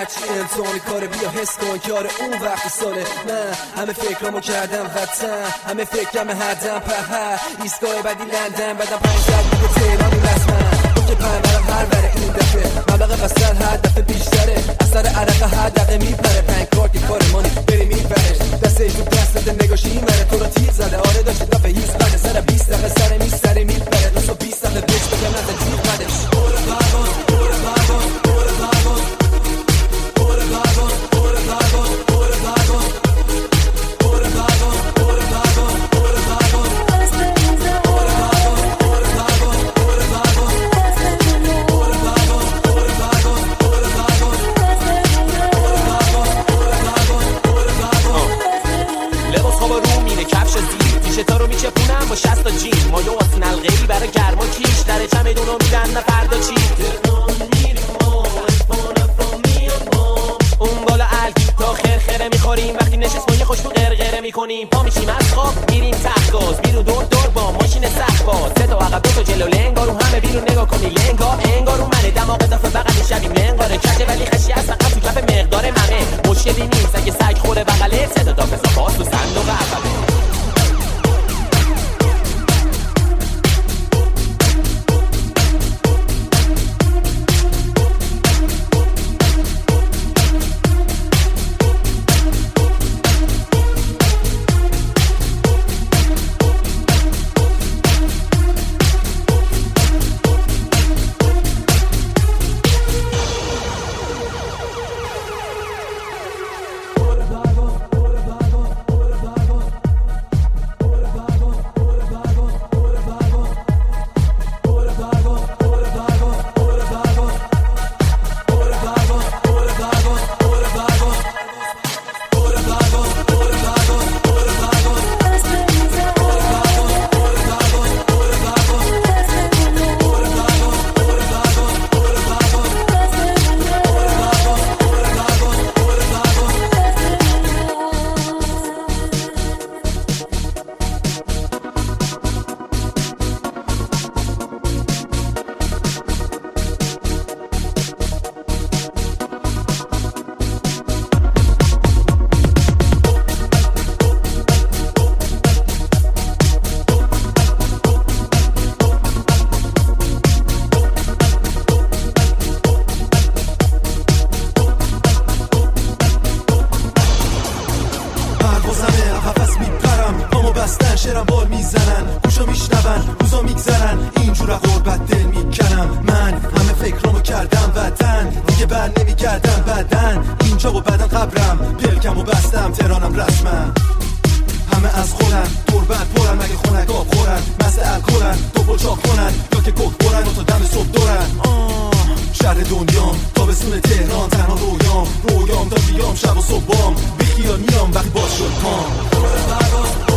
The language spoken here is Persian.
هرچی امتحانی کاره بیا حس کن کار اون وقت ساله. من همه فکرامو کردم وطن، همه فکرم هردم پهر ایستگاه بعدی لندن، بعدم 5 ساعت دیگه تهرانی رسمن. تو که پنبرم هر بره این دفعه مبلغ بستر هر دفعه بیشتره، اثر عرق هر دقیقه میپره. 5 کارت کارمانی بری میبرش دسته تو دستت نگاش این مره. تو رو تیر زده آره داشتی دفعه هیست بده سر 20 دقیقه سر میستره میپره. تو 20 دقیقه بیش بگم نزد تیر بدش. تا رو میچپونم با 60 تا جین مایو واسه نلغه‌ای برای گرما کیش در چمدونو میدن نه فردا چی اون بالا الکی تا خرخره میخوریم وقتی نشست ما یه خوشبو قرقره میکنیم. پا میشیم از خواب میریم تخت گاز بیرون دور دور با ماشین سخت باز 3 تا عقب 2 تا جلو لنگارو همه بیرون نگاه کنی لنگا انگارو منه دماغ دافه بغل شبیم لنگاره کشه ولی خشی از سقف تو کف مقدار ممه مشکلی نیست اگه سگ خوره بغله 3 تا دافه باز تو صندوق عقبه. شعرم بال میزنن گوشا میشنون روزا میگذرن اینجور غربت دل میکنم. من همه فکرامو کردم وطن دیگه بر نمیگردم بدن اینجا و بدن قبرم پلکم و بستم تهرانم رسمم. همه از خورن تربت پرن مگه خونک آب خورن مست الکلن دوپل چاق کنن یا که کوک برن و تا دم صبح دورن. شهر دنیام تابستون تهران تنها رویام تا بیام شب و صبحام بیخیال میام وقتی باز شد پام.